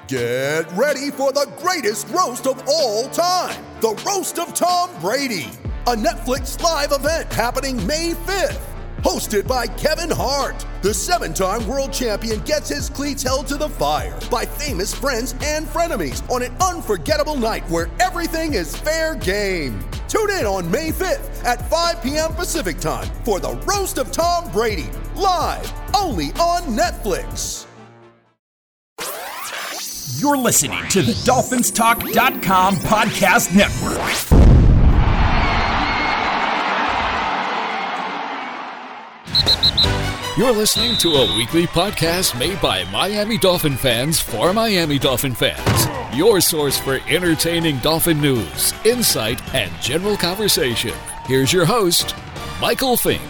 Get ready for the greatest roast of all time, the Roast of Tom Brady, a Netflix live event happening May 5th. Hosted by Kevin Hart, the 7-time world champion gets his cleats held to the fire by famous friends and frenemies on an unforgettable night where everything is fair game. Tune in on May 5th at 5 p.m. Pacific time for the Roast of Tom Brady, live only on Netflix. You're listening to the DolphinsTalk.com podcast network. You're listening to a weekly podcast made by Miami Dolphin fans for Miami Dolphin fans. Your source for entertaining Dolphin news, insight, and general conversation. Here's your host, Michael Fink.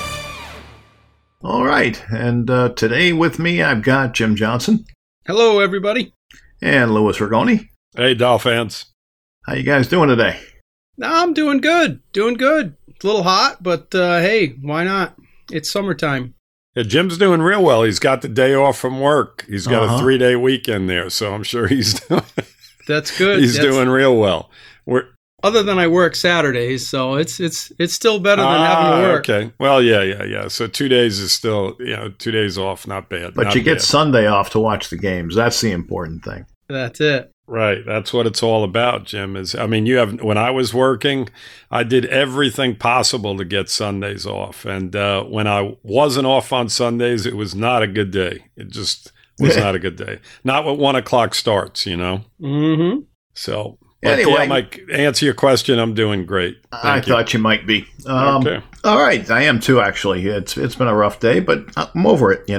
All right, and today with me I've got Jim Johnson. Hello, everybody. And Louis Rigoni. Hey, Dolphins. How you guys doing today? I'm doing good. Doing good. It's a little hot, but hey, why not? It's summertime. Yeah, Jim's doing real well. He's got the day off from work. He's got a 3-day weekend there, so I'm sure he's doing, that's good. He's doing real well. Other than I work Saturdays, so it's still better than having to work. Okay. Well, yeah. So 2 days is still, 2 days off, not bad. But not you get bad. Sunday off to watch the games. That's the important thing. That's it. Right. That's what it's all about, Jim. When I was working, I did everything possible to get Sundays off. And when I wasn't off on Sundays, it was not a good day. It just was not a good day. Not when 1 o'clock starts, Mm-hmm. So, anyway, yeah, Mike, answer your question. I'm doing great. I thought you might be. Okay. All right. I am too, actually. It's been a rough day, but I'm over it,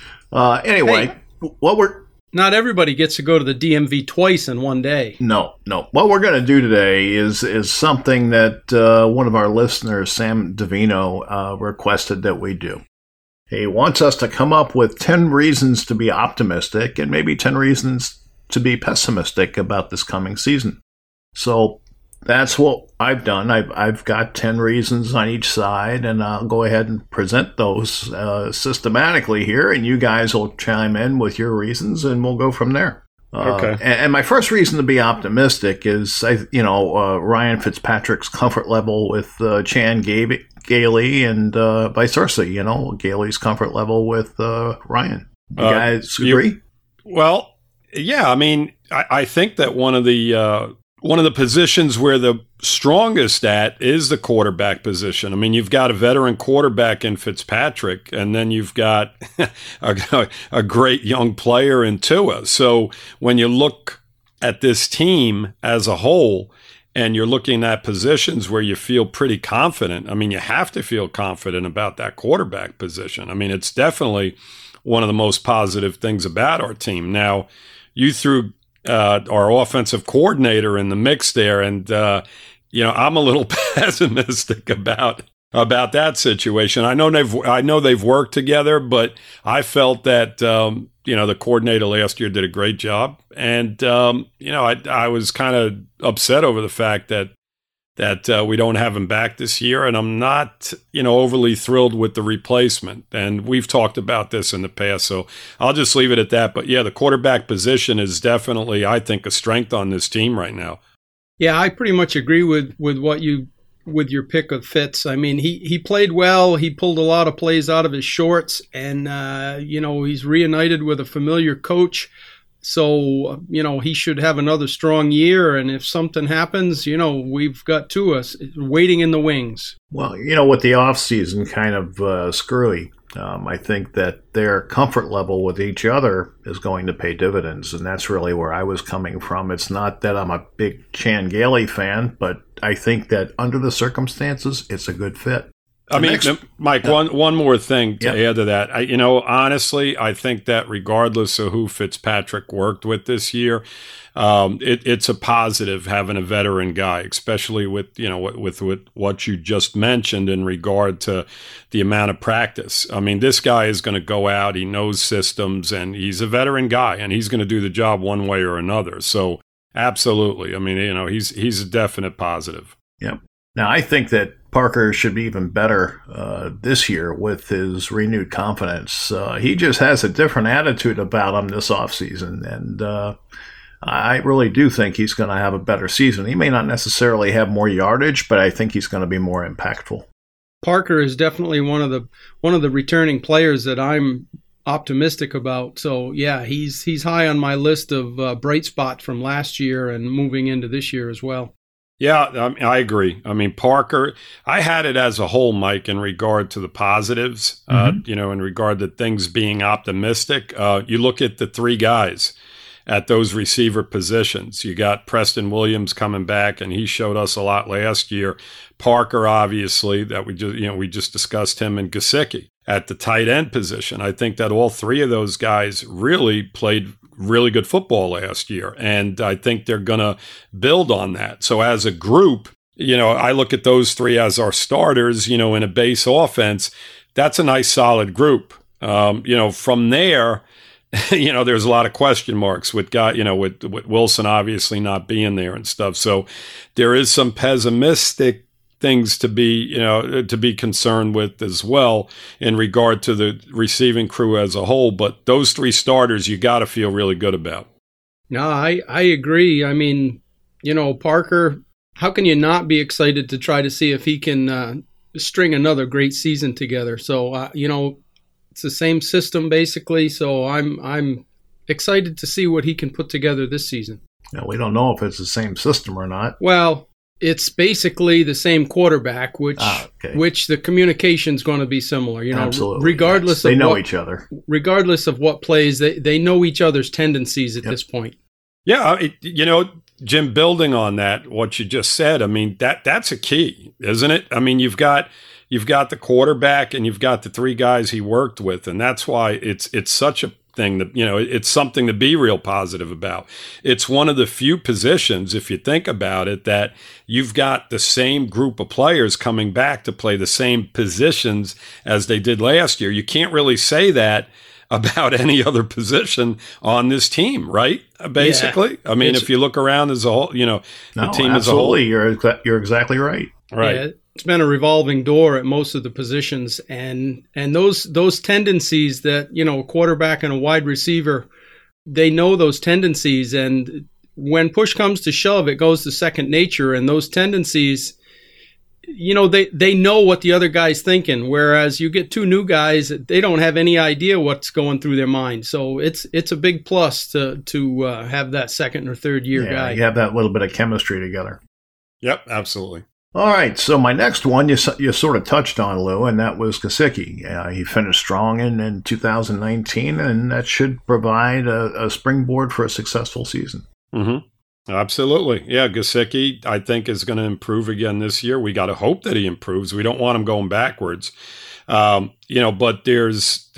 Anyway, hey. Not everybody gets to go to the DMV twice in one day. No. What we're going to do today is something that one of our listeners, Sam Davino, requested that we do. He wants us to come up with 10 reasons to be optimistic and maybe 10 reasons to be pessimistic about this coming season. So that's what I've done. I've got 10 reasons on each side, and I'll go ahead and present those systematically here, and you guys will chime in with your reasons, and we'll go from there. Okay. And my first reason to be optimistic is, Ryan Fitzpatrick's comfort level with Chan Gailey and vice versa. Gailey's comfort level with Ryan. You guys agree? Well, yeah. I think that one of the positions where the strongest at is the quarterback position. You've got a veteran quarterback in Fitzpatrick, and then you've got a great young player in Tua. So when you look at this team as a whole, and you're looking at positions where you feel pretty confident, you have to feel confident about that quarterback position. It's definitely one of the most positive things about our team. Now, you threw our offensive coordinator in the mix there, and I'm a little pessimistic about that situation. I know they've worked together, but I felt that the coordinator last year did a great job, and I was kind of upset over the fact that we don't have him back this year, and I'm not overly thrilled with the replacement. And we've talked about this in the past, so I'll just leave it at that. But yeah, the quarterback position is definitely, I think, a strength on this team right now. Yeah, I pretty much agree with your pick of Fitz. He played well. He pulled a lot of plays out of his shorts, and he's reunited with a familiar coach. So, he should have another strong year. And if something happens, we've got Tua waiting in the wings. Well, with the offseason kind of screwy, I think that their comfort level with each other is going to pay dividends. And that's really where I was coming from. It's not that I'm a big Chan Gailey fan, but I think that under the circumstances, it's a good fit. Mike, one more thing to add to that. Honestly, I think that regardless of who Fitzpatrick worked with this year, it's a positive having a veteran guy, especially with what you just mentioned in regard to the amount of practice. This guy is going to go out. He knows systems, and he's a veteran guy, and he's going to do the job one way or another. So, absolutely. He's a definite positive. Yep. Now, I think that Parker should be even better this year with his renewed confidence. He just has a different attitude about him this offseason, and I really do think he's going to have a better season. He may not necessarily have more yardage, but I think he's going to be more impactful. Parker is definitely one of the returning players that I'm optimistic about. So yeah, he's high on my list of bright spots from last year and moving into this year as well. Yeah, I agree. I mean, Parker, I had it as a whole, Mike, in regard to the positives, in regard to things being optimistic. You look at the three guys at those receiver positions. You got Preston Williams coming back, and he showed us a lot last year. Parker, obviously, that we just discussed him, and Gesicki at the tight end position. I think that all three of those guys really played really good football last year, and I think they're going to build on that. So as a group, I look at those three as our starters, in a base offense. That's a nice solid group. From there, there's a lot of question marks with with Wilson obviously not being there and stuff. So there is some pessimistic things to be concerned with as well in regard to the receiving crew as a whole. But those three starters you got to feel really good about. No, I agree. I mean, Parker, how can you not be excited to try to see if he can string another great season together? So, it's the same system basically. So I'm excited to see what he can put together this season. Now, we don't know if it's the same system or not. Well, it's basically the same quarterback, which the communication's going to be similar. Absolutely. Regardless they of know each other. Regardless of what plays, they know each other's tendencies at this point. Yeah, Jim, building on that, what you just said, I mean that's a key, isn't it? I mean you've got the quarterback and you've got the three guys he worked with, and that's why it's such a thing that it's something to be real positive about. It's one of the few positions, if you think about it, that you've got the same group of players coming back to play the same positions as they did last year. You can't really say that about any other position on this team, right? Basically, yeah. I mean, if you look around as a whole, the team as a whole. You're exactly right. Right. Yeah. It's been a revolving door at most of the positions, and those tendencies that a quarterback and a wide receiver, they know those tendencies, and when push comes to shove, it goes to second nature, and those tendencies, they know what the other guy's thinking. Whereas you get two new guys, they don't have any idea what's going through their mind. So it's a big plus to have that second or third year guy. You have that little bit of chemistry together. Yep, absolutely. All right, so my next one you sort of touched on, Lou, and that was Gesicki. He finished strong in 2019, and that should provide a springboard for a successful season. Mm-hmm. Absolutely. Yeah, Gesicki, I think, is going to improve again this year. We got to hope that he improves. We don't want him going backwards. But there's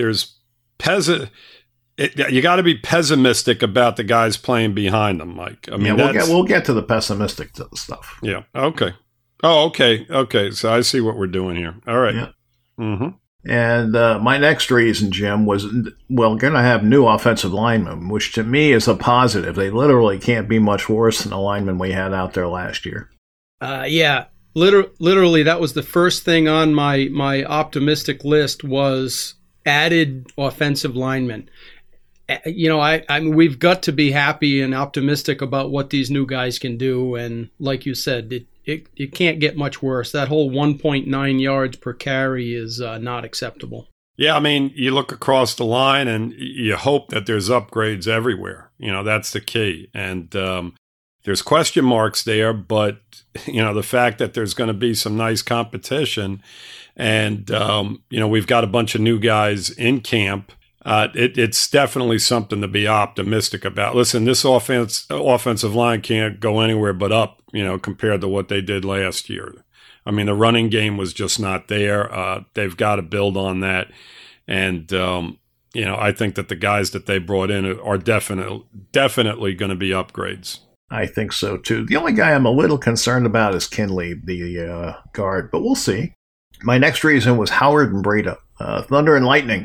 you got to be pessimistic about the guys playing behind them, Mike. I mean, we'll get to the pessimistic stuff. Yeah, okay. Oh, okay. Okay. So I see what we're doing here. All right. Yeah. Mm-hmm. And my next reason, Jim, was, going to have new offensive linemen, which to me is a positive. They literally can't be much worse than the linemen we had out there last year. Yeah. Literally, that was the first thing on my optimistic list was added offensive linemen. I mean, we've got to be happy and optimistic about what these new guys can do. And like you said, it can't get much worse. That whole 1.9 yards per carry is not acceptable. Yeah, I mean, you look across the line and you hope that there's upgrades everywhere. That's the key. And there's question marks there, but, the fact that there's going to be some nice competition and, we've got a bunch of new guys in camp. It's definitely something to be optimistic about. Listen, this offensive line can't go anywhere but up, compared to what they did last year. I mean, the running game was just not there. They've got to build on that. And, I think that the guys that they brought in are definitely going to be upgrades. I think so, too. The only guy I'm a little concerned about is Kinley, the guard, but we'll see. My next reason was Howard and Breida, Thunder and Lightning.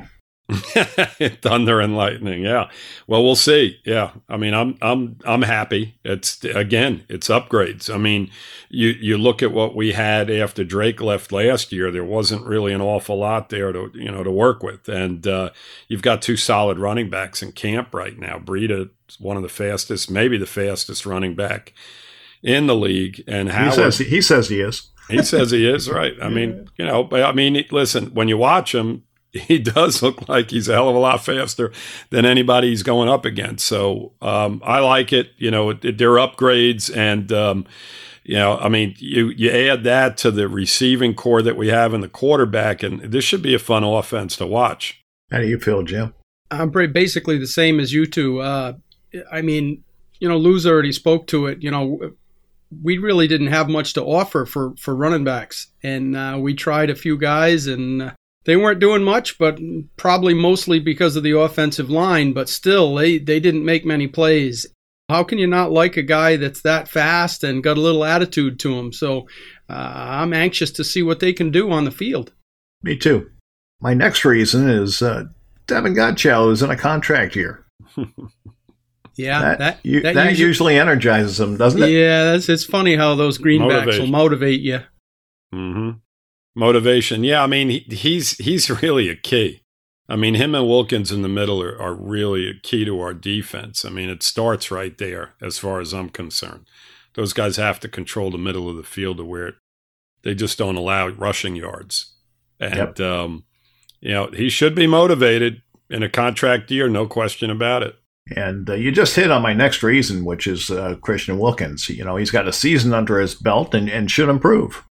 Thunder and lightning. Yeah. Well, we'll see. Yeah. I mean, I'm happy. It's upgrades. I mean, you look at what we had after Drake left last year, there wasn't really an awful lot there to work with. And you've got two solid running backs in camp right now. Breida is one of the fastest, maybe the fastest running back in the league. And Howard, he says he is. He says he is, right. I mean, listen, when you watch him, he does look like he's a hell of a lot faster than anybody he's going up against. So I like it. They're upgrades. And, you add that to the receiving core that we have in the quarterback, and this should be a fun offense to watch. How do you feel, Jim? I'm basically the same as you two. Lou's already spoke to it. We really didn't have much to offer for running backs. And we tried a few guys, and they weren't doing much, but probably mostly because of the offensive line. But still, they didn't make many plays. How can you not like a guy that's that fast and got a little attitude to him? So I'm anxious to see what they can do on the field. Me too. My next reason is Davin Godchaux is in a contract year. Yeah, that usually energizes him, doesn't it? Yeah, it's funny how those greenbacks will motivate you. Mm-hmm. Motivation. Yeah, I mean, he's really a key. I mean, him and Wilkins in the middle are really a key to our defense. I mean, it starts right there as far as I'm concerned. Those guys have to control the middle of the field to where they just don't allow rushing yards. And, he should be motivated in a contract year, no question about it. And you just hit on my next reason, which is Christian Wilkins. He's got a season under his belt and should improve.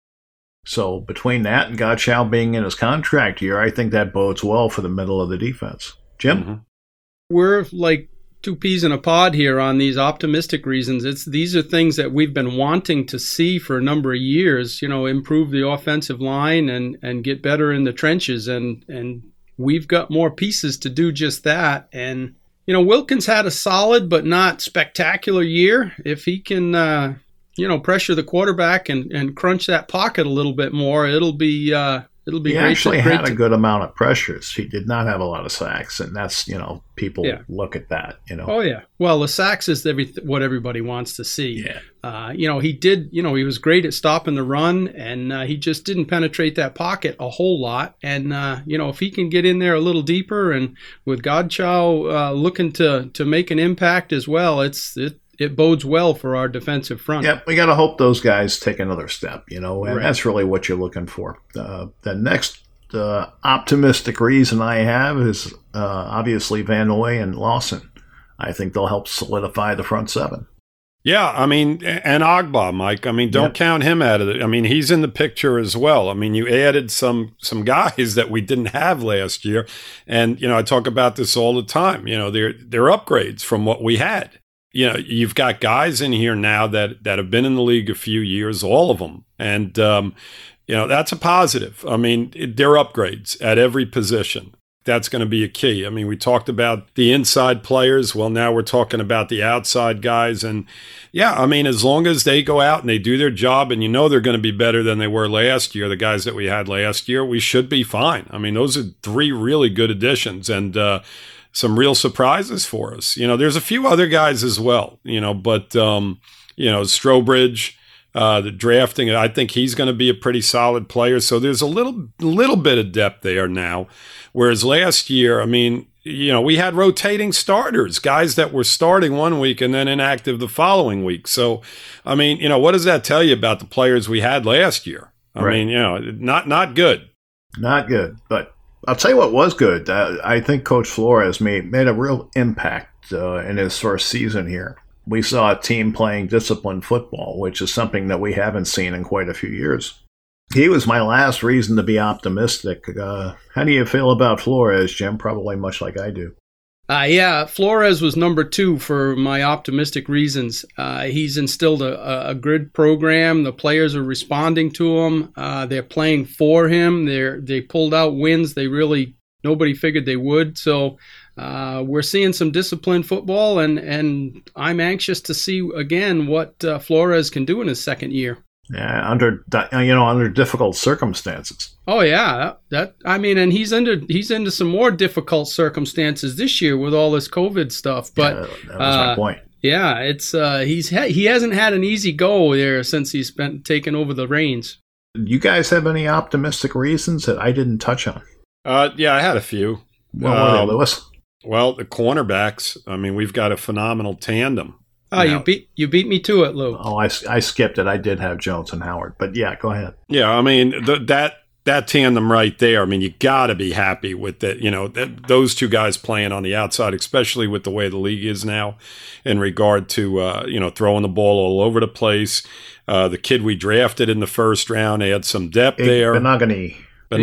So between that and Godchaux being in his contract year, I think that bodes well for the middle of the defense. Jim? Mm-hmm. We're like two peas in a pod here on these optimistic reasons. These are things that we've been wanting to see for a number of years, improve the offensive line and get better in the trenches. And we've got more pieces to do just that. And, Wilkins had a solid but not spectacular year. If he can pressure the quarterback and crunch that pocket a little bit more, it'll be great. He actually had a good amount of pressures. He did not have a lot of sacks, and that's, people look at that, Oh, yeah. Well, the sacks is what everybody wants to see. Yeah. He was great at stopping the run, and he just didn't penetrate that pocket a whole lot. And, if he can get in there a little deeper, and with Godchaux looking to make an impact as well, it bodes well for our defensive front. Yeah, we got to hope those guys take another step, and right. That's really what you're looking for. The next optimistic reason I have is obviously Van Noy and Lawson. I think they'll help solidify the front seven. Yeah, I mean, and Agba, Mike. I mean, don't count him out of it. I mean, he's in the picture as well. I mean, you added some guys that we didn't have last year, and I talk about this all the time. They're upgrades from what we had. You've got guys in here now that have been in the league a few years, all of them. And, that's a positive. I mean, they're upgrades at every position. That's going to be a key. I mean, we talked about the inside players. Well, now we're talking about the outside guys. And, as long as they go out and they do their job and they're going to be better than they were last year, the guys that we had last year, we should be fine. I mean, those are three really good additions. And, some real surprises for us. There's a few other guys as well, but, Strobridge, the drafting, I think he's going to be a pretty solid player. So there's a little bit of depth there now. Whereas last year, I mean, we had rotating starters, guys that were starting one week and then inactive the following week. So, I mean, what does that tell you about the players we had last year? I mean, not good. Not good, but I'll tell you what was good. I think Coach Flores made a real impact in his first season here. We saw a team playing disciplined football, which is something that we haven't seen in quite a few years. He was my last reason to be optimistic. How do you feel about Flores, Jim? Probably much like I do. Flores was number 2 for my optimistic reasons. He's instilled a good program. The players are responding to him. They're playing for him. They pulled out wins nobody figured they would. So we're seeing some disciplined football, and I'm anxious to see again what Flores can do in his second year. Yeah, under difficult circumstances. Oh yeah, and he's into some more difficult circumstances this year with all this COVID stuff. But that was my point. Yeah, it's he hasn't had an easy go there since he's been taking over the reins. You guys have any optimistic reasons that I didn't touch on? Yeah, I had a few. What were they, Lewis? Well, the cornerbacks. I mean, we've got a phenomenal tandem. Oh, now, you beat me to it, Lou. Oh, I skipped it. I did have Jones and Howard, but yeah, go ahead. Yeah, I mean that tandem right there. I mean, you got to be happy with that. You know, those two guys playing on the outside, especially with the way the league is now, in regard to throwing the ball all over the place. The kid we drafted in the first round, they had some depth there. Benogany.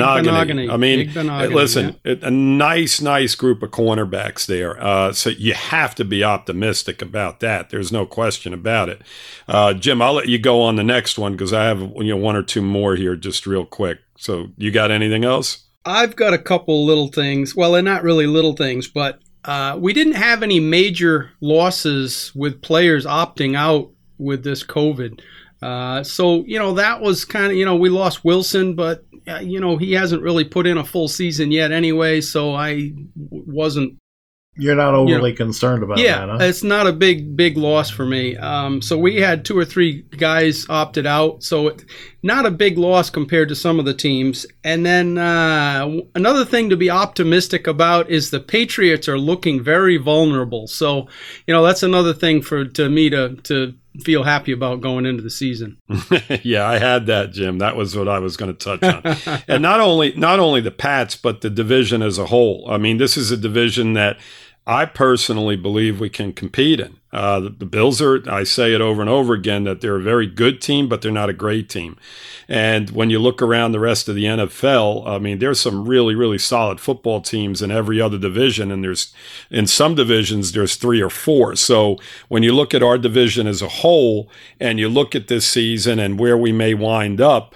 I mean, listen, a nice group of cornerbacks there. So you have to be optimistic about that. There's no question about it. Jim, I'll let you go on the next one because I have one or two more here just real quick. So you got anything else? I've got a couple little things. Well, they're not really little things, but we didn't have any major losses with players opting out with this COVID. So, that was kind of, we lost Wilson, but he hasn't really put in a full season yet anyway, so I wasn't. You're not overly concerned about that, huh? It's not a big loss for me. So we had 2 or 3 guys opted out, so not a big loss compared to some of the teams. And then another thing to be optimistic about is the Patriots are looking very vulnerable. So, that's another thing to me to feel happy about going into the season. Yeah, I had that, Jim. That was what I was going to touch on. And not only the Pats, but the division as a whole. I mean, this is a division that I personally believe we can compete in. The Bills I say it over and over again, that they're a very good team, but they're not a great team. And when you look around the rest of the NFL, I mean, there's some really, really solid football teams in every other division. And in some divisions, there's 3 or 4. So when you look at our division as a whole and you look at this season and where we may wind up,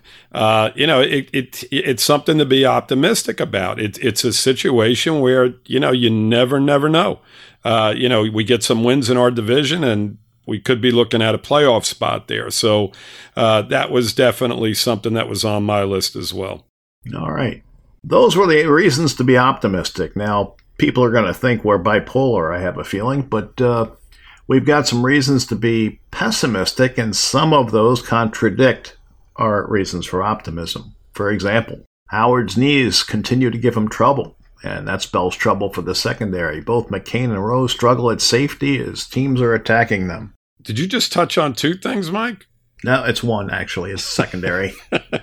it's something to be optimistic about. It's a situation where, you never know. We get some wins in our division and we could be looking at a playoff spot there. So that was definitely something that was on my list as well. All right. Those were the reasons to be optimistic. Now, people are going to think we're bipolar, I have a feeling, but we've got some reasons to be pessimistic, and some of those contradict our reasons for optimism. For example, Howard's knees continue to give him trouble, and that spells trouble for the secondary. Both McCain and Rose struggle at safety as teams are attacking them. Did you just touch on 2 things, Mike? No, it's one, actually. It's secondary.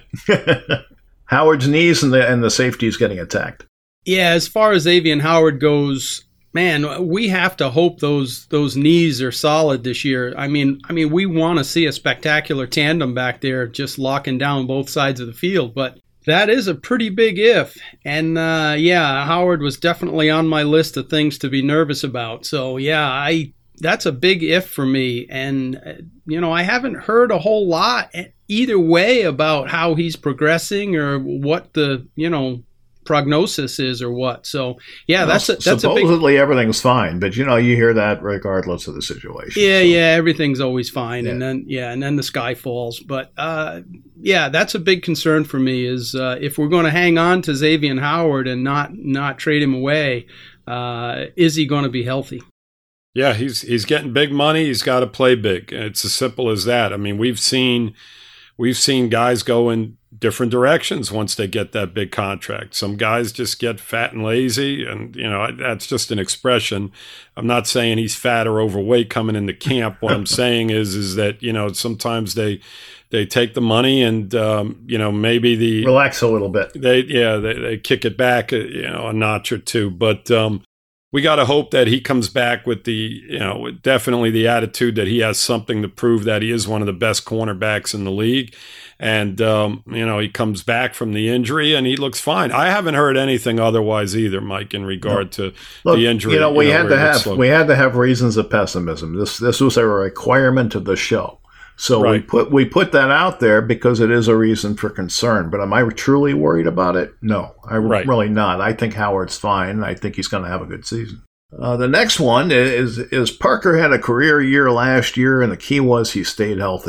Howard's knees and the safety is getting attacked. Yeah, as far as Xavier Howard goes, man, we have to hope those knees are solid this year. I mean, we want to see a spectacular tandem back there just locking down both sides of the field, but that is a pretty big if. And Howard was definitely on my list of things to be nervous about. So that's a big if for me. And I haven't heard a whole lot either way about how he's progressing or what the prognosis is or what. So that's supposedly everything's fine, but you hear that regardless of the situation. Everything's always fine. And then the sky falls. But that's a big concern for me is if we're going to hang on to Xavier Howard and not trade him away, is he going to be healthy? Yeah, he's getting big money. He's got to play big. It's as simple as that. I mean, we've seen guys go in different directions once they get that big contract. Some guys just get fat and lazy, and that's just an expression. I'm not saying he's fat or overweight coming into camp. What I'm saying is that sometimes they take the money and maybe relax a little bit. They kick it back a notch or two, but we got to hope that he comes back with definitely the attitude that he has something to prove, that he is one of the best cornerbacks in the league. And, he comes back from the injury and he looks fine. I haven't heard anything otherwise either, Mike, in regard to the injury. We had to have reasons of pessimism. This was a requirement of the show. So right. we put that out there because it is a reason for concern. But am I truly worried about it? No, I'm really not. I think Howard's fine. I think he's going to have a good season. The next one is Parker had a career year last year, and the key was he stayed healthy.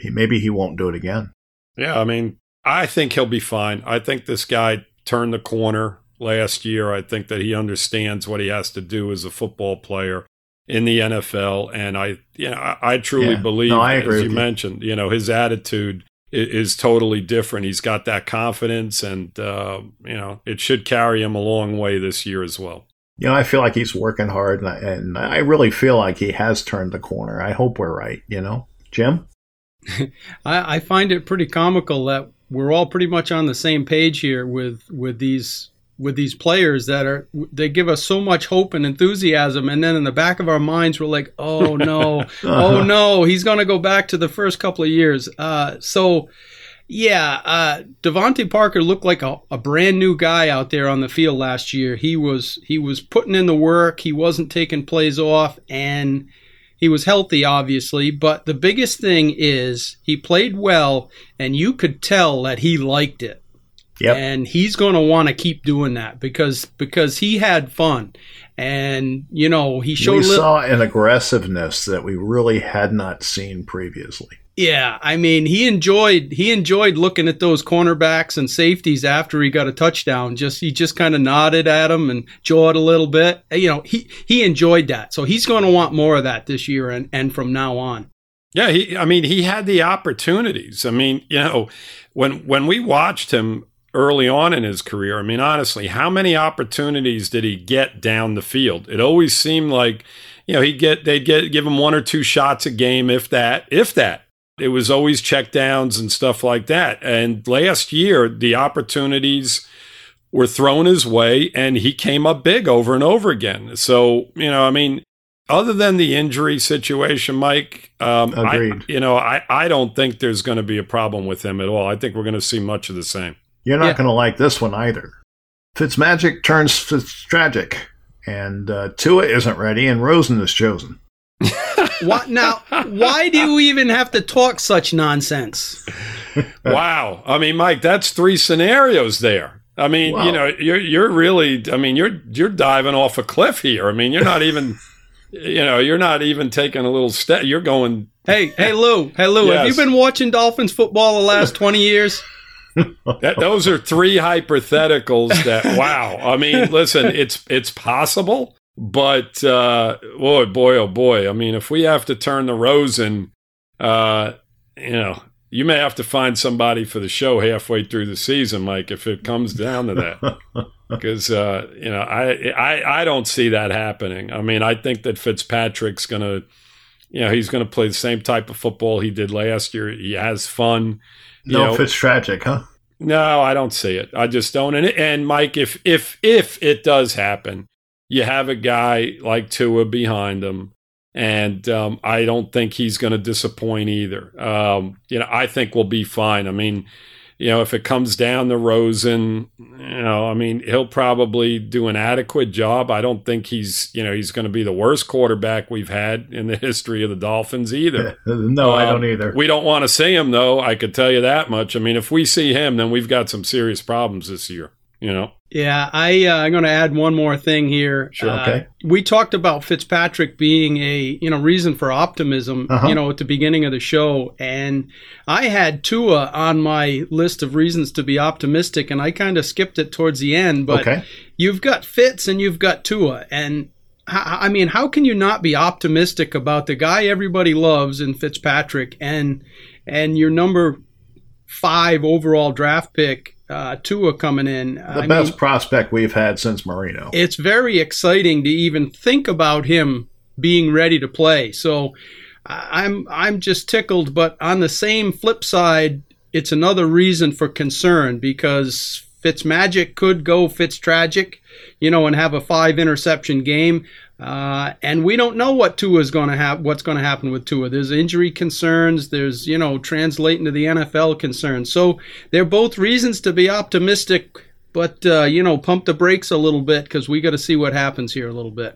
maybe he won't do it again. Yeah, I mean, I think he'll be fine. I think this guy turned the corner last year. I think that he understands what he has to do as a football player in the NFL, and I truly believe, I agree as with you mentioned, his attitude is totally different. He's got that confidence, and it should carry him a long way this year as well. I feel like he's working hard, and I really feel like he has turned the corner. I hope we're right. Jim? I find it pretty comical that we're all pretty much on the same page here with these players they give us so much hope and enthusiasm, and then in the back of our minds we're like, oh no, oh no, he's going to go back to the first couple of years. Devontae Parker looked like a brand new guy out there on the field last year. He was putting in the work. He wasn't taking plays off, and he was healthy, obviously. But the biggest thing is he played well, and you could tell that he liked it. Yep. And he's going to want to keep doing that because he had fun. And, he showed... We saw an aggressiveness that we really had not seen previously. Yeah, I mean, he enjoyed looking at those cornerbacks and safeties after he got a touchdown. He just kind of nodded at them and jawed a little bit. He enjoyed that. So he's going to want more of that this year and from now on. Yeah, he had the opportunities. I mean, when we watched him early on in his career, I mean, honestly, how many opportunities did he get down the field? It always seemed like, they'd give him one or two shots a game, if that. It was always checkdowns and stuff like that. And last year, the opportunities were thrown his way, and he came up big over and over again. So, other than the injury situation, Mike, agreed. I don't think there's going to be a problem with him at all. I think we're going to see much of the same. You're not going to like this one either. Fitzmagic turns Fitztragic, and Tua isn't ready, and Rosen is chosen. What now? Why do we even have to talk such nonsense? Wow. I mean, Mike, that's 3 scenarios there. I mean, wow. You're really, you're diving off a cliff here. I mean, you're not even, you're not even taking a little step. You're going. Hey, Lou. Yes. Have you been watching Dolphins football the last 20 years? Those are 3 hypotheticals that, wow. I mean, listen, it's possible, but boy. I mean, if we have to turn the Rosen, you may have to find somebody for the show halfway through the season, Mike, if it comes down to that. Because, I don't see that happening. I mean, I think that Fitzpatrick's going to, he's going to play the same type of football he did last year. He has fun. Fitztragic, huh? No, I don't see it. I just don't. And Mike, if it does happen, you have a guy like Tua behind him, and I don't think he's going to disappoint either. I think we'll be fine. I mean, if it comes down to Rosen, he'll probably do an adequate job. I don't think he's going to be the worst quarterback we've had in the history of the Dolphins either. No, I don't either. We don't want to see him, though. I could tell you that much. I mean, if we see him, then we've got some serious problems this year, Yeah, I'm going to add one more thing here. Sure, okay. We talked about Fitzpatrick being a reason for optimism, at the beginning of the show, and I had Tua on my list of reasons to be optimistic, and I kind of skipped it towards the end. But You've got Fitz and you've got Tua, and I mean, how can you not be optimistic about the guy everybody loves in Fitzpatrick and your number 5 overall draft pick? Tua coming in. The best prospect we've had since Marino. It's very exciting to even think about him being ready to play. So I'm just tickled, but on the same flip side, it's another reason for concern because Fitzmagic could go Fitztragic, and have a 5-interception game. And we don't know what Tua's going to have. What's going to happen with Tua? There's injury concerns. There's translating to the NFL concerns. So they're both reasons to be optimistic, but pump the brakes a little bit because we got to see what happens here a little bit.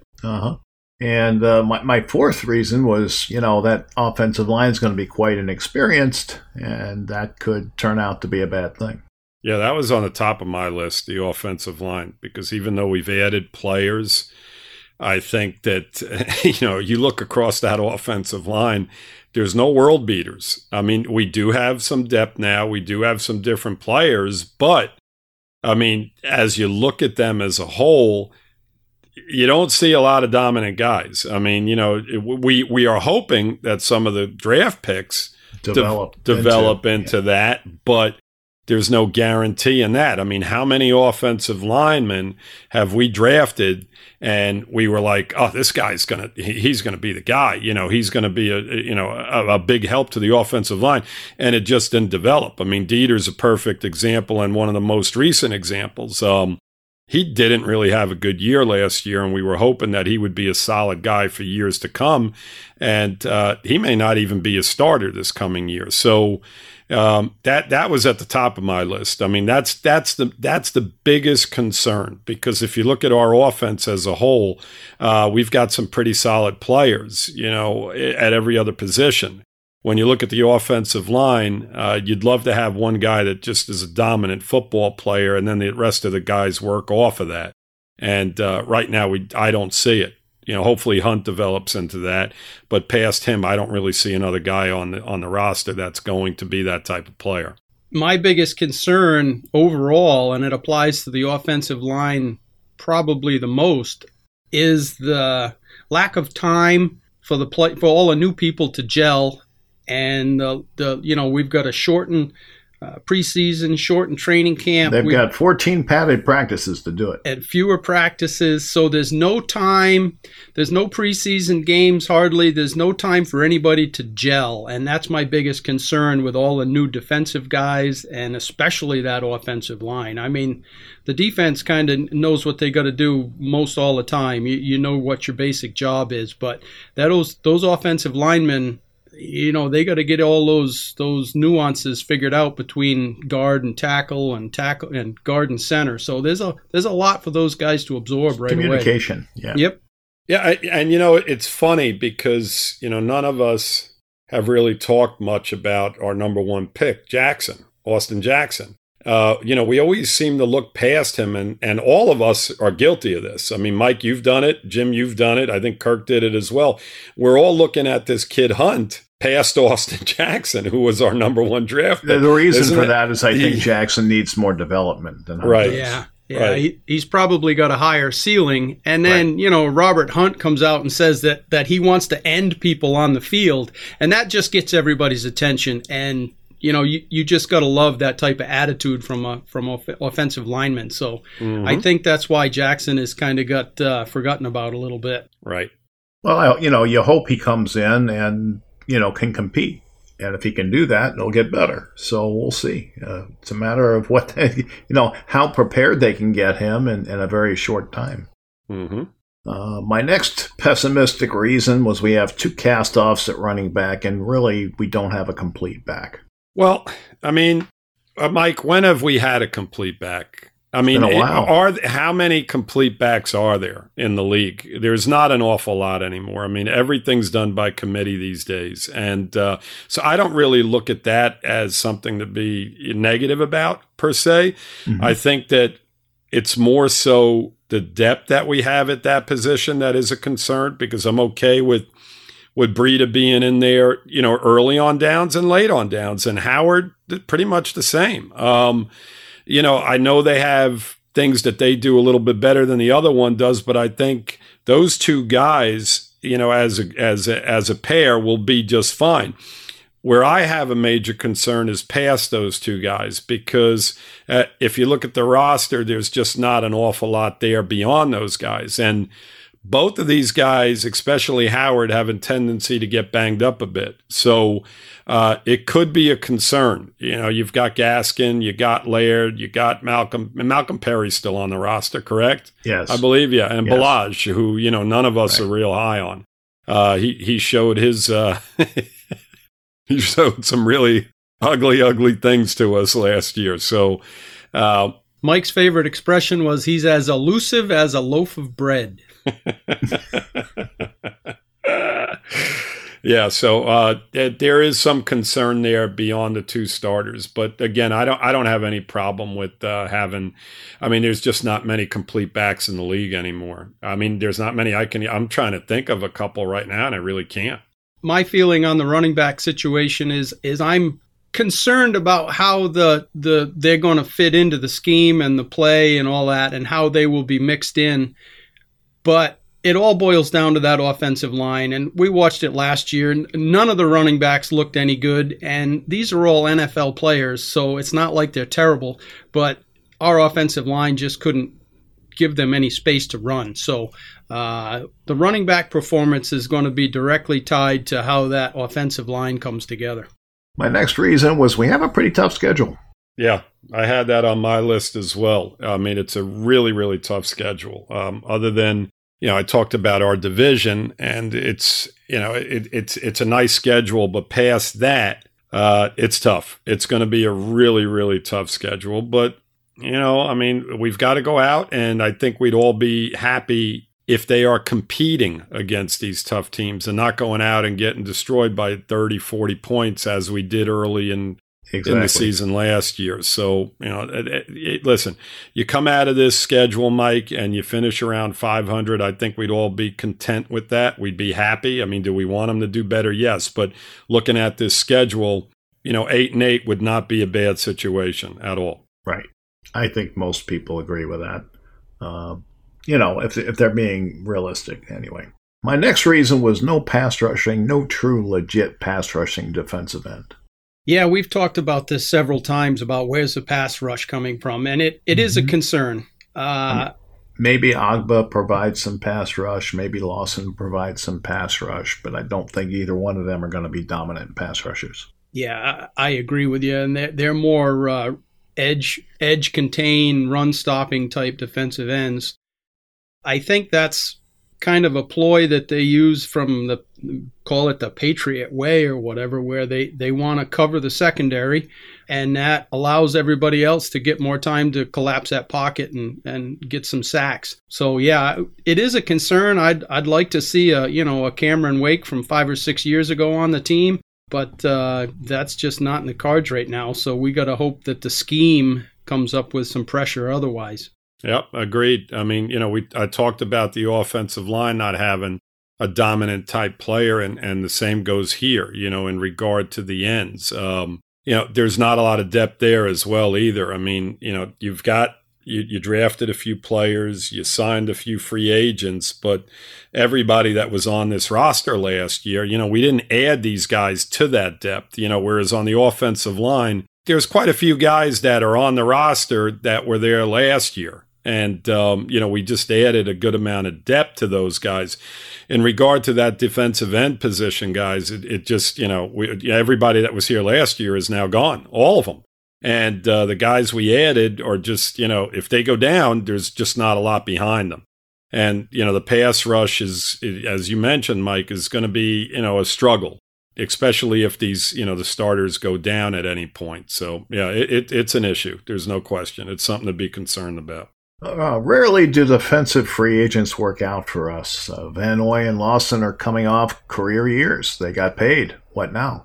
And my 4th reason was that offensive line is going to be quite inexperienced, and that could turn out to be a bad thing. Yeah, that was on the top of my list, the offensive line, because even though we've added players. I think that, you look across that offensive line, there's no world beaters. I mean, we do have some depth now. We do have some different players. But, I mean, as you look at them as a whole, you don't see a lot of dominant guys. I mean, we are hoping that some of the draft picks develop into that, but there's no guarantee in that. I mean, how many offensive linemen have we drafted and we were like, oh, this guy's he's going to be the guy, he's going to be a big help to the offensive line. And it just didn't develop. I mean, Dieter's a perfect example and one of the most recent examples. He didn't really have a good year last year, and we were hoping that he would be a solid guy for years to come. And he may not even be a starter this coming year. So that was at the top of my list. I mean, that's the biggest concern, because if you look at our offense as a whole, we've got some pretty solid players, at every other position. When you look at the offensive line, you'd love to have one guy that just is a dominant football player, and then the rest of the guys work off of that. And right now, I don't see it. Hopefully Hunt develops into that, but past him, I don't really see another guy on the roster that's going to be that type of player. My biggest concern overall, and it applies to the offensive line probably the most, is the lack of time for all the new people to gel. And we've got a shortened preseason, shortened training camp. They've got 14 padded practices to do it. And fewer practices. So there's no time. There's no preseason games hardly. There's no time for anybody to gel. And that's my biggest concern with all the new defensive guys, and especially that offensive line. I mean, the defense kind of knows what they got to do most all the time. You know what your basic job is. But those offensive linemen, they got to get all those nuances figured out between guard and tackle and guard and center. So there's a lot for those guys to absorb right away. Communication. Yeah. Yep. Yeah, and it's funny because none of us have really talked much about our number one pick, Austin Jackson. We always seem to look past him, and all of us are guilty of this. I mean, Mike, you've done it. Jim, you've done it. I think Kirk did it as well. We're all looking at this kid Hunt past Austin Jackson, who was our number one draft pick. The reason for that is I think Jackson needs more development than Hunt does. Yeah. Right. He's probably got a higher ceiling. And then, Robert Hunt comes out and says that he wants to end people on the field, and that just gets everybody's attention. And you just got to love that type of attitude from offensive linemen. So I think that's why Jackson has kind of got forgotten about a little bit. Right. Well, you hope he comes in and, can compete. And if he can do that, it'll get better. So we'll see. It's a matter of what how prepared they can get him in a very short time. Mm-hmm. My next pessimistic reason was we have two cast-offs at running back, and really we don't have a complete back. Well, I mean, Mike, when have we had a complete back? I mean, it's been a while. How many complete backs are there in the league? There's not an awful lot anymore. I mean, everything's done by committee these days. And so I don't really look at that as something to be negative about, per se. Mm-hmm. I think that it's more so the depth that we have at that position that is a concern, because I'm okay with Breida being in there, early on downs and late on downs, and Howard pretty much the same. I know they have things that they do a little bit better than the other one does, but I think those two guys, as a pair, will be just fine. Where I have a major concern is past those two guys, because if you look at the roster, there's just not an awful lot there beyond those guys. And both of these guys, especially Howard, have a tendency to get banged up a bit. So it could be a concern. You've got Gaskin, you got Laird, you got Malcolm. And Malcolm Perry's still on the roster, correct? Yes. I believe, yeah. And yes. Balaj, who, none of us are real high on. He showed his he showed some really ugly things to us last year. So Mike's favorite expression was he's as elusive as a loaf of bread. Yeah, so there is some concern there beyond the two starters, but again, I don't have any problem with having. I mean, there's just not many complete backs in the league anymore. I mean, there's not many. I'm trying to think of a couple right now, and I really can't. My feeling on the running back situation is I'm concerned about how they're going to fit into the scheme and the play and all that, and how they will be mixed in, but it all boils down to that offensive line, and we watched it last year. None of the running backs looked any good, and these are all NFL players, so it's not like they're terrible, but our offensive line just couldn't give them any space to run. So the running back performance is going to be directly tied to how that offensive line comes together. My next reason was we have a pretty tough schedule. Yeah, I had that on my list as well. I mean, it's a really, really tough schedule. Other than, I talked about our division, and it's a nice schedule, but past that, it's tough. It's going to be a really, really tough schedule. But, I mean, we've got to go out, and I think we'd all be happy if they are competing against these tough teams and not going out and getting destroyed by 30, 40 points as we did early in the season last year. So, listen, you come out of this schedule, Mike, and you finish around 500. I think we'd all be content with that. We'd be happy. I mean, do we want them to do better? Yes. But looking at this schedule, 8-8 would not be a bad situation at all. Right. I think most people agree with that. If they're being realistic anyway. My next reason was no pass rushing, no true legit pass rushing defensive end. Yeah, we've talked about this several times about where's the pass rush coming from, and it is a concern. Maybe Agba provides some pass rush, maybe Lawson provides some pass rush, but I don't think either one of them are going to be dominant pass rushers. Yeah, I agree with you, and they're more edge contain, run stopping type defensive ends. I think that's kind of a ploy that they use from call it the Patriot way or whatever, where they want to cover the secondary, and that allows everybody else to get more time to collapse that pocket and get some sacks. So yeah, it is a concern. I'd like to see a Cameron Wake from 5 or 6 years ago on the team, but that's just not in the cards right now. So we got to hope that the scheme comes up with some pressure otherwise. Yep, agreed. I mean, I talked about the offensive line not having a dominant type player, and the same goes here, in regard to the ends. There's not a lot of depth there as well either. I mean, you've got, you drafted a few players, you signed a few free agents, but everybody that was on this roster last year, we didn't add these guys to that depth, whereas on the offensive line, there's quite a few guys that are on the roster that were there last year. And, we just added a good amount of depth to those guys. In regard to that defensive end position, guys, it just, everybody that was here last year is now gone, all of them. And the guys we added are just, if they go down, there's just not a lot behind them. And, the pass rush is, as you mentioned, Mike, is going to be, a struggle, especially if these, the starters go down at any point. So, yeah, it's an issue. There's no question. It's something to be concerned about. Rarely do defensive free agents work out for us. Van Noy and Lawson are coming off career years. They got paid. What now?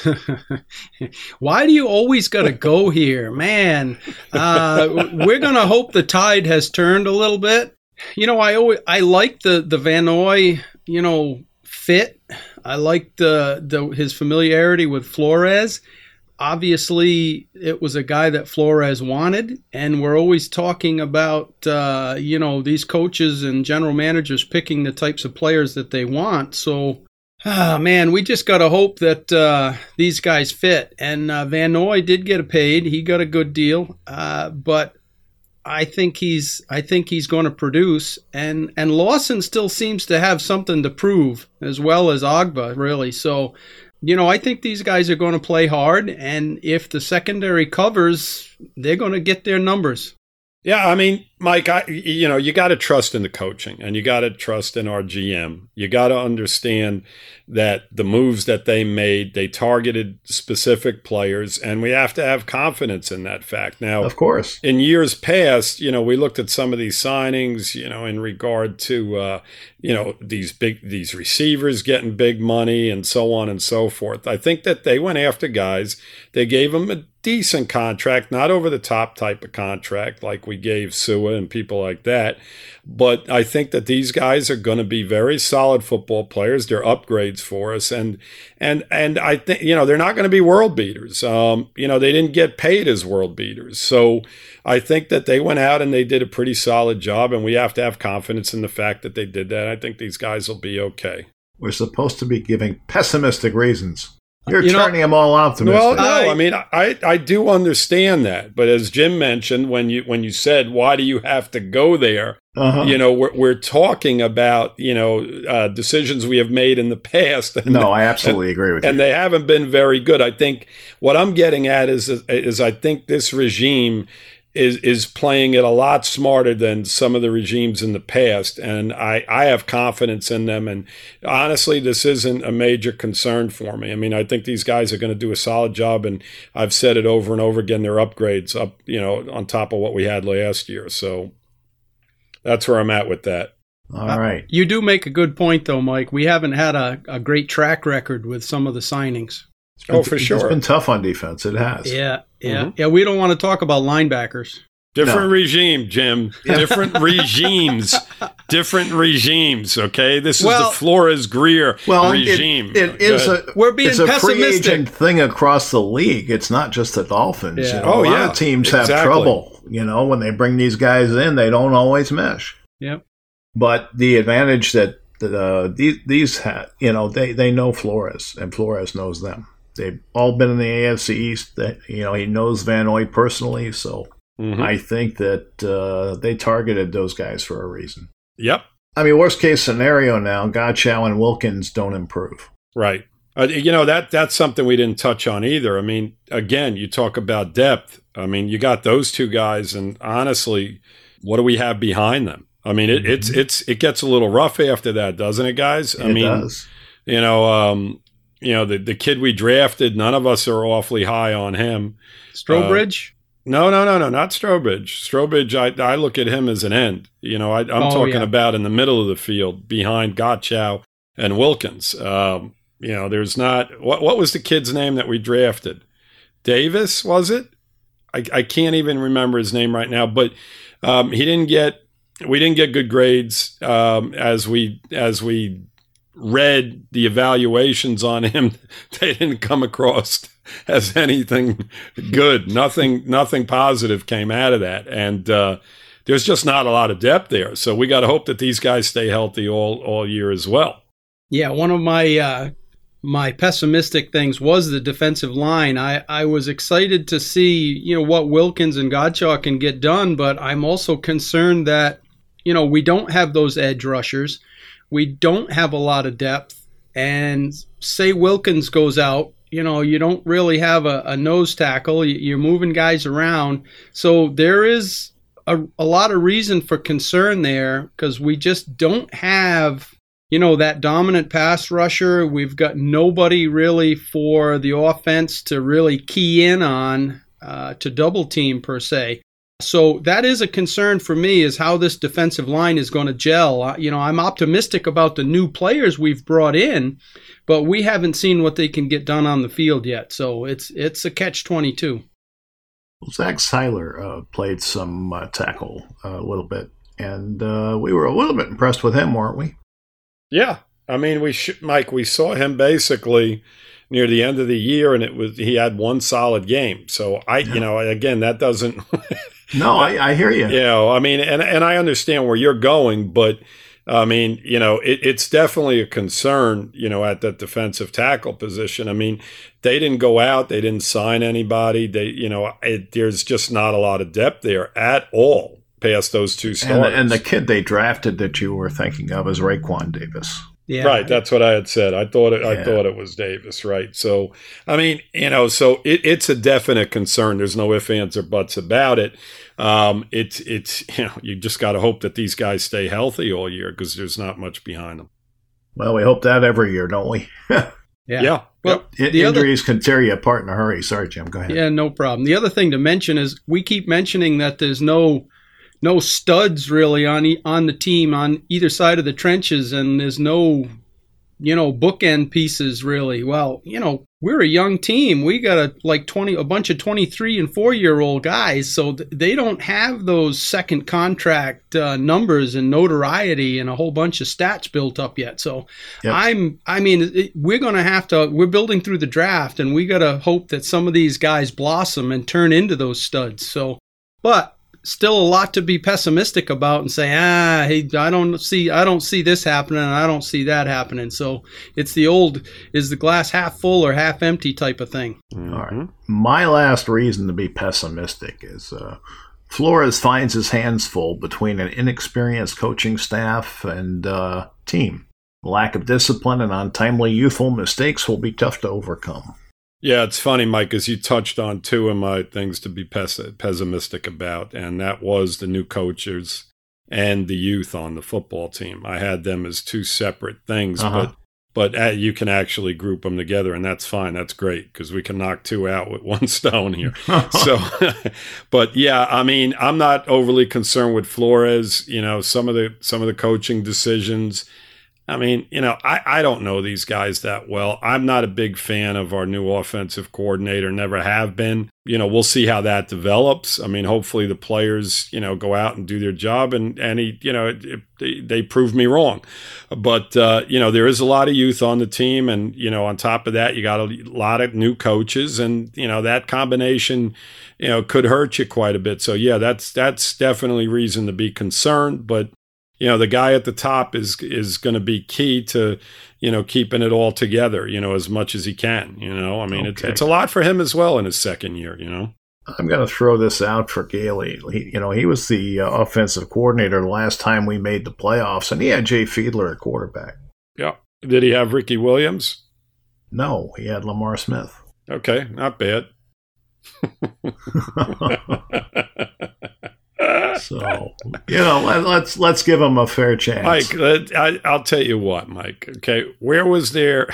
Why do you always got to go here, man? We're going to hope the tide has turned a little bit. I like the Van Noy, fit. I like his familiarity with Flores. Obviously, it was a guy that Flores wanted, and we're always talking about, these coaches and general managers picking the types of players that they want. So, we just got to hope that these guys fit. And Van Noy did get paid; he got a good deal, but I think he's going to produce. And Lawson still seems to have something to prove, as well as Agba, really. So. I think these guys are going to play hard, and if the secondary covers, they're going to get their numbers. Yeah, I mean, Mike, you got to trust in the coaching, and you got to trust in our GM. You got to understand that the moves that they made, they targeted specific players, and we have to have confidence in that fact. Now, of course, in years past, we looked at some of these signings, in regard to, these receivers getting big money and so on and so forth. I think that they went after guys. They gave them a decent contract, not over the top type of contract like we gave Sua and people like that. But I think that these guys are going to be very solid football players. They're upgrades for us. And I think, they're not going to be world beaters. They didn't get paid as world beaters. So I think that they went out and they did a pretty solid job, and we have to have confidence in the fact that they did that. I think these guys will be okay. We're supposed to be giving pessimistic reasons. You're turning them all optimistic. Well, no, I mean, I do understand that, but as Jim mentioned, when you said, why do you have to go there? We're talking about decisions we have made in the past. No, I absolutely agree with you. And they haven't been very good. I think what I'm getting at is I think this regime is playing it a lot smarter than some of the regimes in the past, and I have confidence in them. And honestly, this isn't a major concern for me. I mean, I think these guys are going to do a solid job, and I've said it over and over again, they're upgrades up, on top of what we had last year. So that's where I'm at with that. All right. You do make a good point, though, Mike. We haven't had a great track record with some of the signings. For sure. It's been tough on defense. It has. Yeah. Yeah, we don't want to talk about linebackers. Different regime, Jim. Different regimes. Different regimes, okay? This is the Flores-Greer regime. We're being it's a pessimistic. Free agent thing across the league. It's not just the Dolphins. Yeah. A lot of teams have trouble. When they bring these guys in, they don't always mesh. Yep. But the advantage that these have, they know Flores, and Flores knows them. They've all been in the AFC East. He knows Van Noy personally, so I think that they targeted those guys for a reason. Yep. I mean, worst case scenario now, Godchow and Wilkins don't improve. Right. That's something we didn't touch on either. I mean, again, you talk about depth. I mean, you got those two guys, and honestly, what do we have behind them? I mean, it gets a little rough after that, doesn't it, guys? It does. The kid we drafted, none of us are awfully high on him. Strobridge? No, not Strobridge. Strobridge, I look at him as an end. I'm talking about in the middle of the field behind Godchow and Wilkins. There's not – what was the kid's name that we drafted? Davis, was it? I can't even remember his name right now, but we didn't get good grades as we read the evaluations on him. They didn't come across as anything good. Nothing positive came out of that. And there's just not a lot of depth there. So we got to hope that these guys stay healthy all year as well. Yeah, one of my pessimistic things was the defensive line. I was excited to see, what Wilkins and Godchow can get done, but I'm also concerned that, we don't have those edge rushers. We don't have a lot of depth, and say Wilkins goes out, you don't really have a nose tackle. You're moving guys around. So there is a lot of reason for concern there because we just don't have, that dominant pass rusher. We've got nobody really for the offense to really key in on to double team per se. So that is a concern for me is how this defensive line is going to gel. I'm optimistic about the new players we've brought in, but we haven't seen what they can get done on the field yet. So it's a catch-22. Well, Zach Seiler played some tackle a little bit, and we were a little bit impressed with him, weren't we? Yeah. I mean, Mike, we saw him basically near the end of the year, and he had one solid game. So again, that doesn't. No, I hear you. I mean, and I understand where you're going, but I mean, it's definitely a concern, at that defensive tackle position. I mean, they didn't go out, they didn't sign anybody. There's just not a lot of depth there at all past those two starters. And the kid they drafted that you were thinking of is Raekwon Davis. Yeah. Right, that's what I had said. I thought it was Davis, right? So, I mean, so it's a definite concern. There's no ifs, ands, or buts about it. It's you just got to hope that these guys stay healthy all year because there's not much behind them. Well, we hope that every year, don't we? Yeah. Well, injuries can tear you apart in a hurry. Sorry, Jim. Go ahead. Yeah, no problem. The other thing to mention is we keep mentioning that there's no studs really on the team on either side of the trenches, and there's no bookend pieces really. Well, we're a young team. We got a bunch of 23 and 4-year-old guys, so they don't have those second contract numbers and notoriety and a whole bunch of stats built up yet. So yep. We're building through the draft, and we got to hope that some of these guys blossom and turn into those studs. So, but still a lot to be pessimistic about and say, hey, I don't see this happening and I don't see that happening. So it's the old, is the glass half full or half empty type of thing. Mm-hmm. All right. My last reason to be pessimistic is Flores finds his hands full between an inexperienced coaching staff and team. Lack of discipline and untimely youthful mistakes will be tough to overcome. Yeah, it's funny, Mike, as you touched on two of my things to be pessimistic about, and that was the new coaches and the youth on the football team. I had them as two separate things, but you can actually group them together, and that's fine. That's great because we can knock two out with one stone here. So, but yeah, I mean, I'm not overly concerned with Flores. Some of the coaching decisions. I mean, I don't know these guys that well. I'm not a big fan of our new offensive coordinator, never have been. We'll see how that develops. I mean, hopefully the players, go out and do their job and they prove me wrong. But, there is a lot of youth on the team. And, on top of that, you got a lot of new coaches and, that combination, could hurt you quite a bit. So, yeah, that's definitely reason to be concerned. But, the guy at the top is going to be key to, keeping it all together, as much as he can, I mean, okay. It's a lot for him as well in his second year, I'm going to throw this out for Gailey. He was the offensive coordinator the last time we made the playoffs, and he had Jay Fiedler at quarterback. Yeah. Did he have Ricky Williams? No, he had Lamar Smith. Okay, not bad. So, let's give him a fair chance. Mike, I'll tell you what, Mike, okay, where was their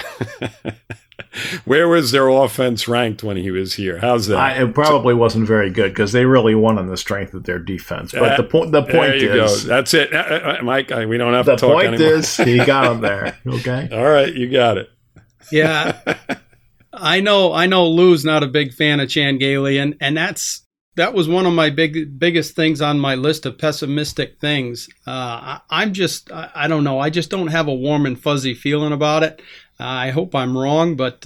offense ranked when he was here? How's that? It probably wasn't very good because they really won on the strength of their defense. But the point is... That's it. Mike, we don't have to talk anymore. The point is, he got him there, okay? All right, you got it. Yeah. I know Lou's not a big fan of Chan Gailey, and that was one of my biggest things on my list of pessimistic things. I don't know. I just don't have a warm and fuzzy feeling about it. I hope I'm wrong, but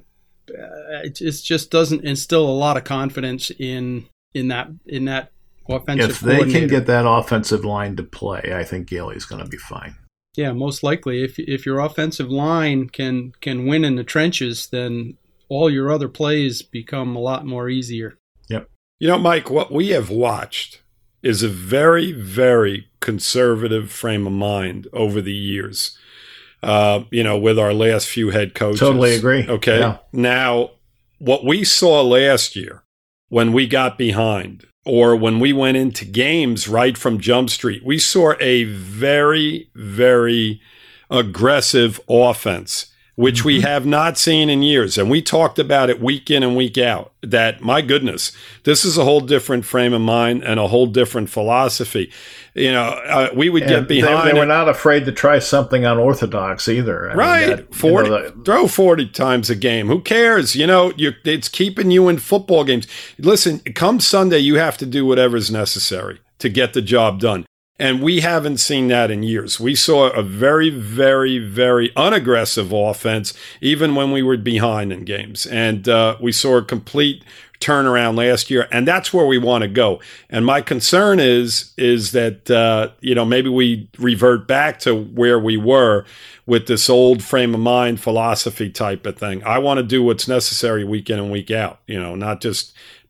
it just doesn't instill a lot of confidence in that offensive If they can get that offensive line to play, I think Gailey's going to be fine. Yeah, most likely. If your offensive line can win in the trenches, then all your other plays become a lot more easier. Yep. Mike, what we have watched is a very, very conservative frame of mind over the years, with our last few head coaches. Totally agree. Okay. Yeah. Now, what we saw last year when we got behind or when we went into games right from Jump Street, we saw a very, very aggressive offense, which we have not seen in years. And we talked about it week in and week out, that, my goodness, this is a whole different frame of mind and a whole different philosophy. We would get behind. They were not afraid to try something unorthodox either. Throw 40 times a game. Who cares? It's keeping you in football games. Listen, come Sunday, you have to do whatever's necessary to get the job done. And we haven't seen that in years. We saw a very, very, very unaggressive offense, even when we were behind in games. And we saw a complete turnaround last year, and that's where we want to go. And my concern is that, maybe we revert back to where we were with this old frame of mind philosophy type of thing. I want to do what's necessary week in and week out, not just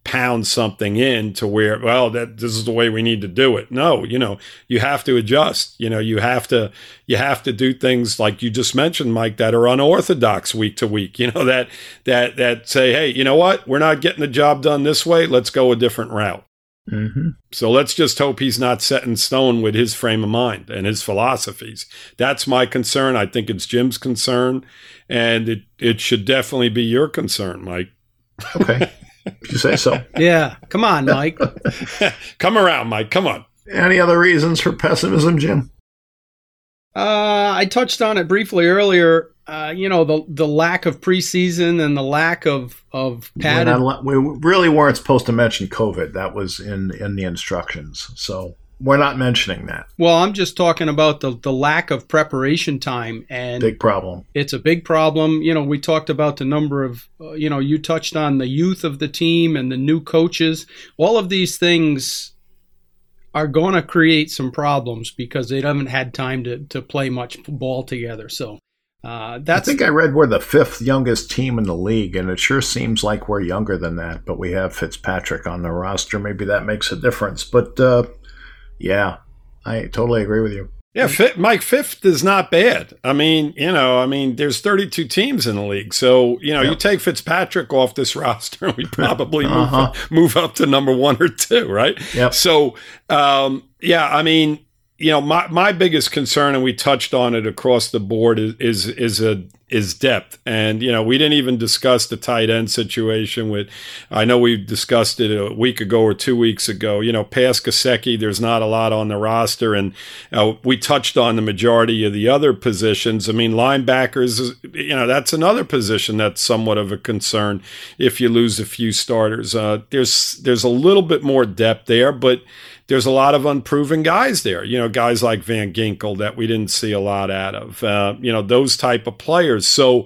pound something in to where, well, this is the way we need to do it. No, you have to adjust. You have to do things like you just mentioned, Mike, that are unorthodox week to week. That say, hey, you know what? We're not getting the job done this way. Let's go a different route. Mm-hmm. So let's just hope he's not set in stone with his frame of mind and his philosophies. That's my concern. I think it's Jim's concern, and it should definitely be your concern, Mike. Okay. If you say so. Yeah. Come on, Mike. Come around, Mike. Come on. Any other reasons for pessimism, Jim? I touched on it briefly earlier. The lack of preseason and the lack of padded. We really weren't supposed to mention COVID. That was in the instructions. So we're not mentioning that. Well, I'm just talking about the lack of preparation time. And big problem. It's a big problem. We talked about the number of, you touched on the youth of the team and the new coaches. All of these things are going to create some problems because they haven't had time to play much ball together. So I think I read we're the 5th youngest team in the league, and it sure seems like we're younger than that, but we have Fitzpatrick on the roster. Maybe that makes a difference. But, yeah, I totally agree with you. Yeah, Mike, 5th is not bad. I mean, there's 32 teams in the league. So, you take Fitzpatrick off this roster and we probably move up to number 1 or 2, right? Yep. So, my biggest concern, and we touched on it across the board, is depth. And, we didn't even discuss the tight end situation I know we discussed it a week ago or 2 weeks ago. Past Gesicki, there's not a lot on the roster. And we touched on the majority of the other positions. I mean, linebackers, that's another position that's somewhat of a concern if you lose a few starters. There's a little bit more depth there, but there's a lot of unproven guys there, guys like Van Ginkel that we didn't see a lot out of, those type of players. So,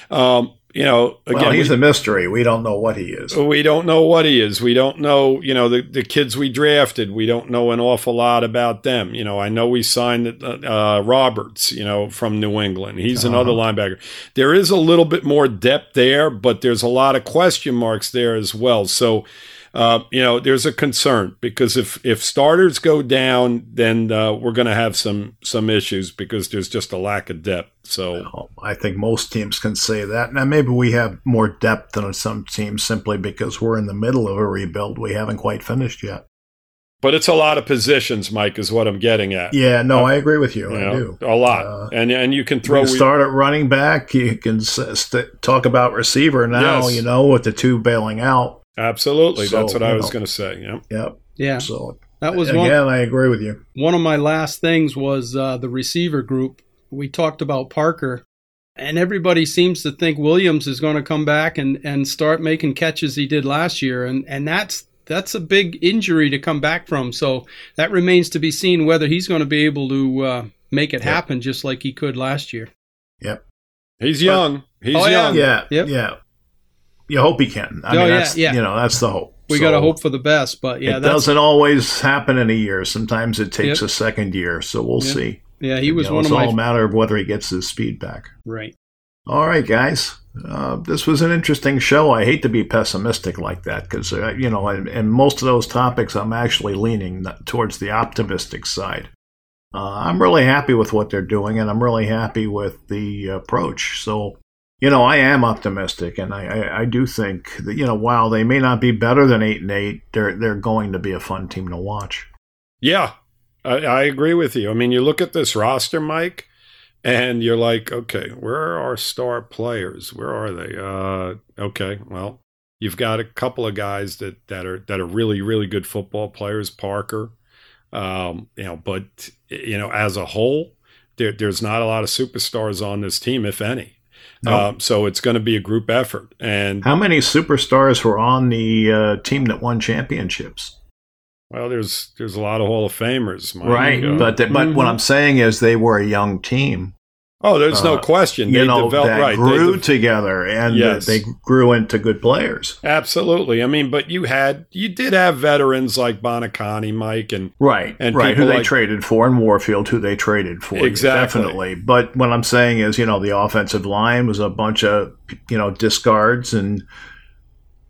again, he's a mystery. We don't know what he is. We don't know what he is. We don't know, the kids we drafted. We don't know an awful lot about them. I know we signed Roberts, from New England. He's another linebacker. There is a little bit more depth there, but there's a lot of question marks there as well. So, there's a concern because if starters go down, then we're going to have some issues because there's just a lack of depth. So I think most teams can say that. Now, maybe we have more depth than some teams simply because we're in the middle of a rebuild. We haven't quite finished yet. But it's a lot of positions, Mike, is what I'm getting at. Yeah, no, I agree with you. I do. A lot. And you can throw... You start at running back. You can talk about receiver now, yes. With the 2 bailing out. Absolutely. So, that's what I was going to say. Yep. Yeah. So that was I agree with you. One of my last things was the receiver group. We talked about Parker, and everybody seems to think Williams is going to come back and start making catches he did last year. And that's a big injury to come back from. So that remains to be seen whether he's going to be able to make it happen just like he could last year. Yep. He's young. He's young. Yeah. Yep. Yeah. You hope he can. I mean, that's the hope. We got to hope for the best, but it doesn't always happen in a year. Sometimes it takes a second year, so we'll see. Yeah, he was one of my... my... It's all a matter of whether he gets his speed back. Right. All right, guys. This was an interesting show. I hate to be pessimistic like that because, in most of those topics, I'm actually leaning towards the optimistic side. I'm really happy with what they're doing, and I'm really happy with the approach. So... I am optimistic, and I do think that, while they may not be better than 8-8, they're going to be a fun team to watch. Yeah, I agree with you. I mean, you look at this roster, Mike, and you're like, okay, where are our star players? Where are they? Okay, well, you've got a couple of guys that are really, really good football players, Parker, but as a whole, there's not a lot of superstars on this team, if any. Nope. So it's going to be a group effort. And how many superstars were on the team that won championships? Well, there's a lot of Hall of Famers, Mike. Right? But what I'm saying is they were a young team. Oh, there's no question. They developed, grew together, and they grew into good players. Absolutely. I mean, but you did have veterans like Bonacani, Mike, and who they traded for, and Warfield, who they traded for. Exactly. Definitely. But what I'm saying is, the offensive line was a bunch of, discards, and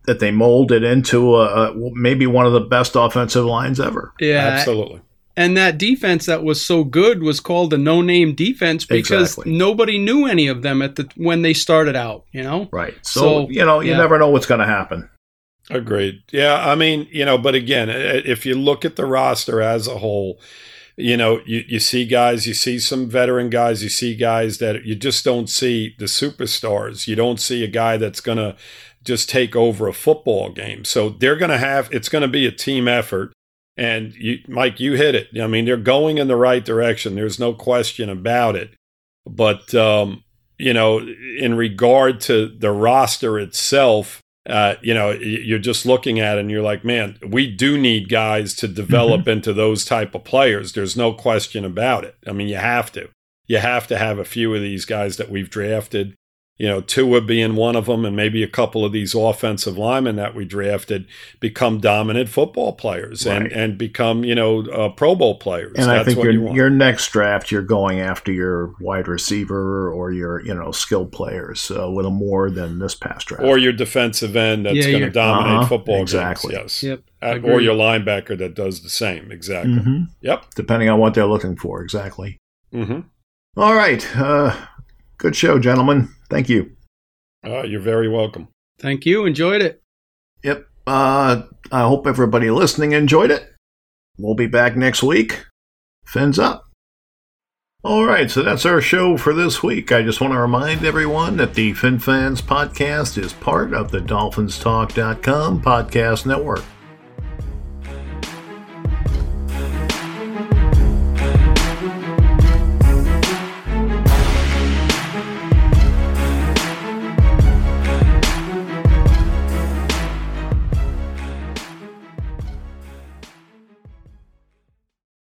that they molded into maybe one of the best offensive lines ever. Yeah, absolutely. And that defense that was so good was called the no-name defense because nobody knew any of them when they started out, Right. So you never know what's going to happen. Agreed. Yeah, I mean, but again, if you look at the roster as a whole, you see guys, you see some veteran guys, you see guys that you just don't see the superstars. You don't see a guy that's going to just take over a football game. So they're going to it's going to be a team effort. And Mike, you hit it. I mean, they're going in the right direction. There's no question about it. But, in regard to the roster itself, you're just looking at it and you're like, man, we do need guys to develop into those type of players. There's no question about it. I mean, you have to. You have to have a few of these guys that we've drafted. Tua being one of them, and maybe a couple of these offensive linemen that we drafted become dominant football players and become, Pro Bowl players. And that's I think your next draft, you're going after your wide receiver or your, skill players a little more than this past draft. Or your defensive end that's going to dominate football games. Yes. Yep. Or your linebacker that does the same. Exactly. Mm-hmm. Yep. Depending on what they're looking for. Exactly. Mm-hmm. All right. Good show, gentlemen. Thank you. You're very welcome. Thank you. Enjoyed it. Yep. I hope everybody listening enjoyed it. We'll be back next week. Fins up. All right, so that's our show for this week. I just want to remind everyone that the FinFans podcast is part of the DolphinsTalk.com podcast network.